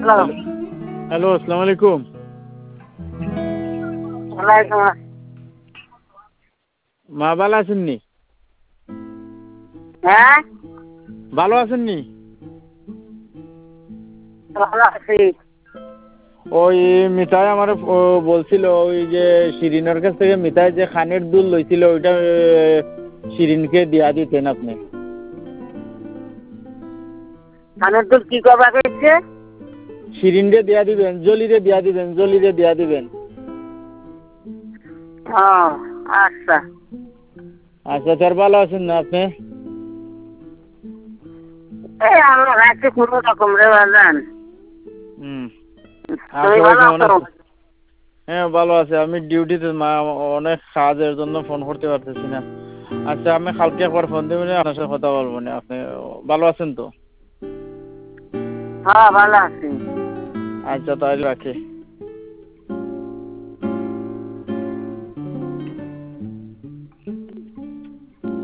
Hello hello, আসসালামু আলাইকুম। ওয়ালাইকুম আসসালাম। মা ভালো আছেন নি? হ্যাঁ, ভালো আছেন নি? ভালো আছি। ওই মিতাই আমার বলছিল ওই যে শিরিনের কাছ থেকে মিতাই যে খানের দুল লইছিল ওইটা শিরিনকে দিয়া দিতেন আপনি। ধানের দুধ কি করবা গেছে? শিরিনরে দিয়া দিবেন, জলিরে দিয়া দিবেন, জলিরে দিয়া দিবেন। ও আচ্ছা। আচ্ছা, তার ভালো আছেন না আপনি? এই আমরা রাখছি কোনো রকম রে বাজান। হুম। আর তুমি সবাই ভালো কেমন আছো? আছে? হ্যাঁ, ভালো আছে। আমি ডিউটিতে, মা অনেক কাজের জন্য ফোন করতে পারতেছি না। আচ্ছা, আমি কালকে একবার ফোন দেবেন, আপনার সাথে কথা বলবো না। আপনি ভালো আছেন তো? হ্যাঁ, ভালো আছি। আচ্ছা, তাহলে রাখি।